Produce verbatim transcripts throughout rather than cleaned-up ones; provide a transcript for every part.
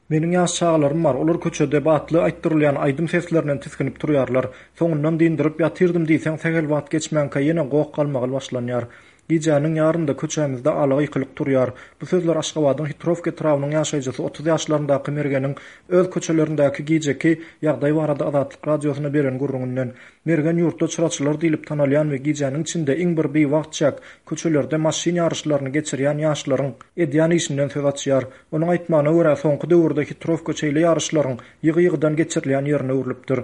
Meniň ýaş çaglarym bar. Olar köçede batly aýtdyrylýan aýdym seslerinden tiskinip durýarlar. Soňundan dindirip ýatyrdym diýseň segel wagt geçmänkä ýene gowuk galmagy başlanýar. Gijanyň ýarynda köçämizde alagy ýykylyp durýar. Bu sözler Aşgabatyň Hitrovka trawynyň ýaşaýjysy otuz ýaşlaryndaky mergeniň öz köçelerindäki gijeki ýagdaý barada Azatlyk radiosyna beren gurrundan mergen ýurtda çyraçylar diýilip tanalýan we gijanyň içinde iň bir beýwagtçak köçelerde maşyn ýaryşlaryny geçirýän ýaşlaryň edýän işinden söz açýar. Onuň aýtmagyna görä soňky döwürde Hitrovka çeýle ýaryşlaryň ýygy-ýygydan geçirilýän ýerine urulypdyr.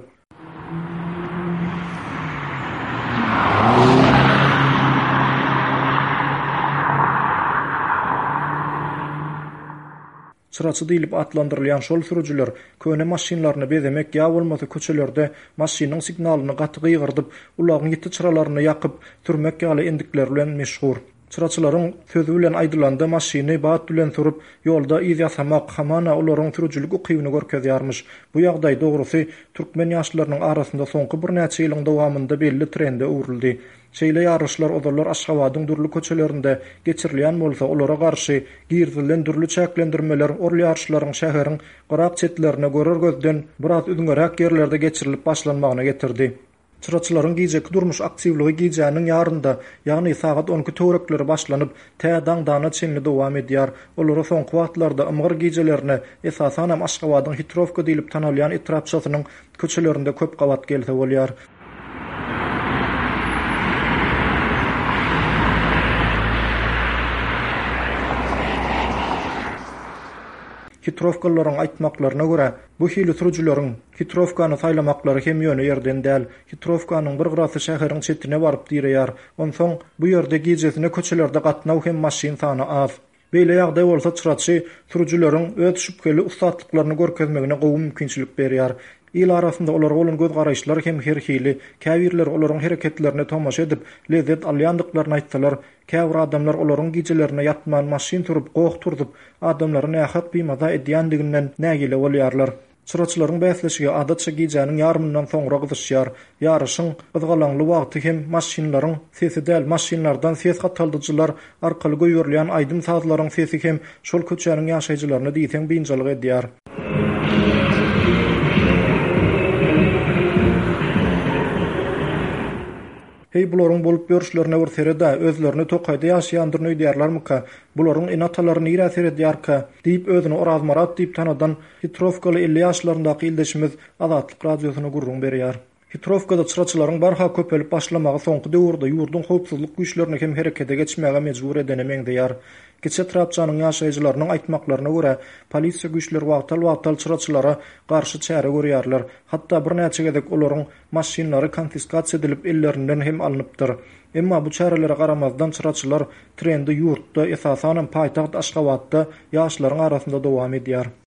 Çıraçy diýilip atlandyrylýan şol sürüjüler köne maşynlaryny bezemek ýa bolmasa köçelerde maşynyň signalyny gaty gygyrdyp, ulagyň ýeti çyralaryny ýakyp türmek ýaly endikler bilen meşhur. Çıraçylaryň sözü bilen aýdylanda maşyny bat bilen sürüp ýolda iz ýasamak hamana olaryň sürüjülük ukybyny görkezýärmiş. Bu ýagdaý dogrusy türkmen ýaşlarynyň arasynda soňky bir näçe ýylyň dowamında belli trende uwruldy. Şeýle ýaryşlar odalar Aşgabatyň durly köçelerinde geçirilýän bolsa, olara garşy girdilen durly çäklendirmeler orly ýaryşlaryň şäheriň gyrak çetlerine görer gözden biraz üdüňeräk ýerlerde geçirilip başlanmagyna getirdi. Çıraçylaryň gijeki durmuş aktivligi gijanyň ýarynda, ýagny sagat on iki törekleri başlanyp, tädaň dana çenli dowam edýär. Olara soňky wagtlarda ymgyr gijelerine esasan hem Aşgabatyň Hitrovka diýilip tanalýan etrapçasynyň köçelerinde köp gawat gelse bolýar. Hitrovkallaryň aýtmaklaryna görä, bu hili sürüjüleriň Hitrovkany saýlamaklary hem ýöne ýerden däl. Hitrovkanyň bir gyrasy şäheriň çetine baryp dirýär. Onsoň bu ýerde gijesine köçelerde gatnaw hem maşyn sany az. Beýle ýagdaý bolsa çıraçy sürüjüleriň öz şüpkeli ustatlyklaryny görkezmegine gowy mümkinçilik berýär. İl arasında olara olan göz garaýşlary hem herhili, käwirler olaryň hereketlerine tomaşa edip lezzet alýandyklaryny aýtsalar, käwir adamlar olaryň gijelerine ýatman maşyn turup gowuk turdup, adamlaryny nähak biýmada edýändiginden nägile bolýarlar. Çıraçylaryň bäsleşigi adatça gijanyň ýarmyndan soňra gyzyşýar. Ýaryşyň ızgalaňly wagty hem maşynlaryň sesi däl, maşynlardan ses gataldyjylar arkaly goýurilýän aýdym sazlaryň sesi hem şol köçäniň ýaşaýjylaryna diýseň biňjalyk edýär. Hey bularyň bolup görüşlerine görserede özlerini tokaýda ýaşaýandyryny öýdýärlermi-ka, bularyň enatalaryny ýa seredýärka diýip özüni Orazmarat diýip tanadan Hitrovkaly elli ýaşlaryndaky ildeşimiz Azatlyk radiosyna gurrun berýär. Hitrovkada çıraçylaryň barha köpelip başlamagy soňky döwürde ýurdun howpsuzlyk güýçlerini hem herekete geçmäge mejbur edene meňdeýär. Geçe trapçanyň ýaşaýjylarynyň aýtmaklaryna görä, polisiýa güýçleri wagtal-wagtal çıraçylara garşy çäre görýärler. Hatda bir näçe gezek olaryň maşynlary konfiskasiýa edilip ellerinden hem alınıpdyr. Emma bu çärelere garamazdan çıraçylar trendi ýurtda esasan paýtaht Aşgabatda ýaşlaryň arasynda dowam edýär.